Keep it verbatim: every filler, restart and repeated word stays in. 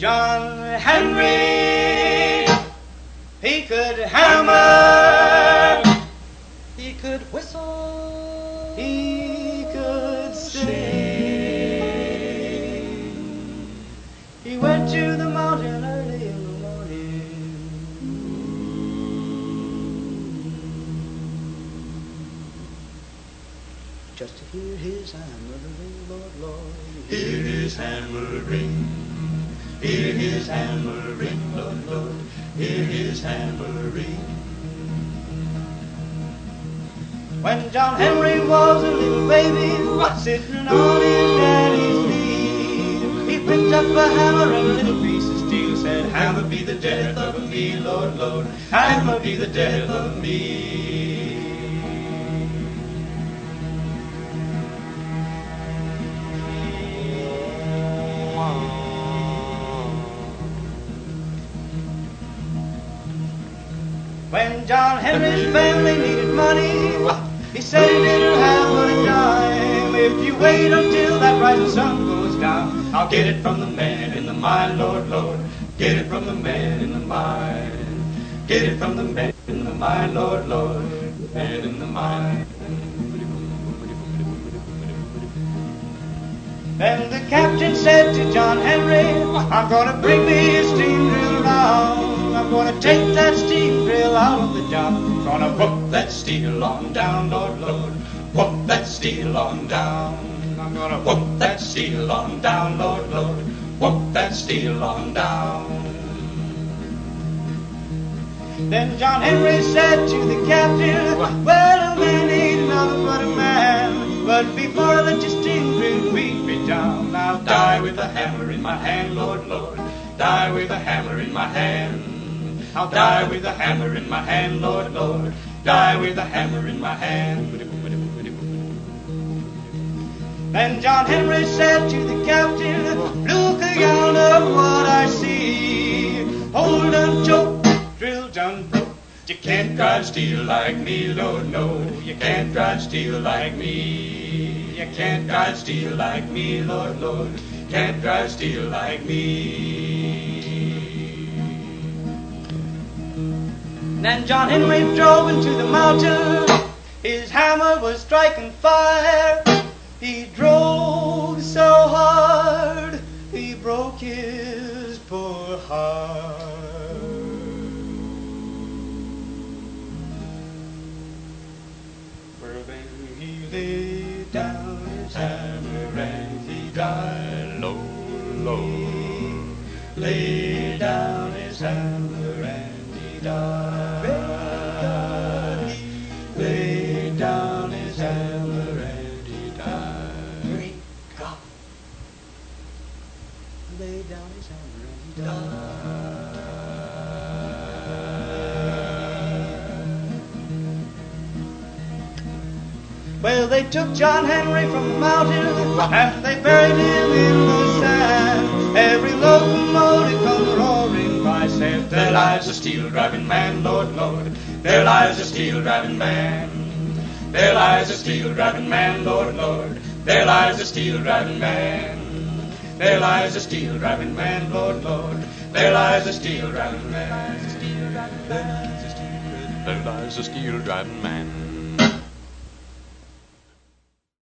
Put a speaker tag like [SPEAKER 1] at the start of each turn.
[SPEAKER 1] John Henry, he could hammer, he could whistle, he could sing. He went to the mountain early in the morning, just to hear his hammer ring, Lord, Lord.
[SPEAKER 2] Hear his hammer ring, hear his hammer ring, Lord, Lord. Hear his hammer ring.
[SPEAKER 1] When John Henry was a little baby, sitting on his daddy's knee, he picked up a hammer and a little piece of steel, said,
[SPEAKER 2] Hammer be the death of me, Lord, Lord. Hammer be the death of me.
[SPEAKER 1] When John Henry's family needed money, he said he didn't have but a dime. If you wait until that rising sun goes down,
[SPEAKER 2] I'll get it from the man in the mine, Lord, Lord. Get it from the man in the mine. Get it from the man in the mine, Lord, Lord. Man in the mine.
[SPEAKER 1] Then the captain said to John Henry, I'm gonna bring me a steam drill round. I'm gonna take that steam drill out of the job.
[SPEAKER 2] Gonna whoop that steel on down, Lord, Lord. Whoop that steel on down.
[SPEAKER 1] I'm gonna
[SPEAKER 2] Whoop that steel on down, Lord, Lord. Whoop that steel on down.
[SPEAKER 1] Then John Henry said to the captain, well, a man ain't nothing but a man, but before I let your steam drill beat me down, I'll
[SPEAKER 2] Die with a hammer in my hand, Lord, Lord. Die with a hammer in my hand. I'll die with a hammer in my hand, Lord, Lord. Die with a hammer in my hand.
[SPEAKER 1] Then John Henry said to the captain, look yonder what I see. Hold and choke, drill done broke.
[SPEAKER 2] You can't drive steel like me, Lord, no. You can't drive steel like me. You can't drive steel like me, Lord, Lord. Can't drive steel like me.
[SPEAKER 1] Then John Henry drove into the mountain. His hammer was striking fire. He drove so hard, he broke his poor heart. Well, then he laid down his hammer and he died.
[SPEAKER 2] Lord, Lord.
[SPEAKER 1] Laid down his hammer and he died. Laid down his hammer and he died. Great God. Laid down his hammer and he died. Well, they took John Henry from the mountain and they buried him in the sand. Every locomotive come roaring by, said,
[SPEAKER 2] There lies a steel-driving man, Lord, Lord. There lies a steel-driving man. There lies a steel-driving man, Lord, Lord. There lies a steel-driving man. There lies a steel-driving man, Lord, Lord. There lies a steel-driving man. There lies a steel-driving man.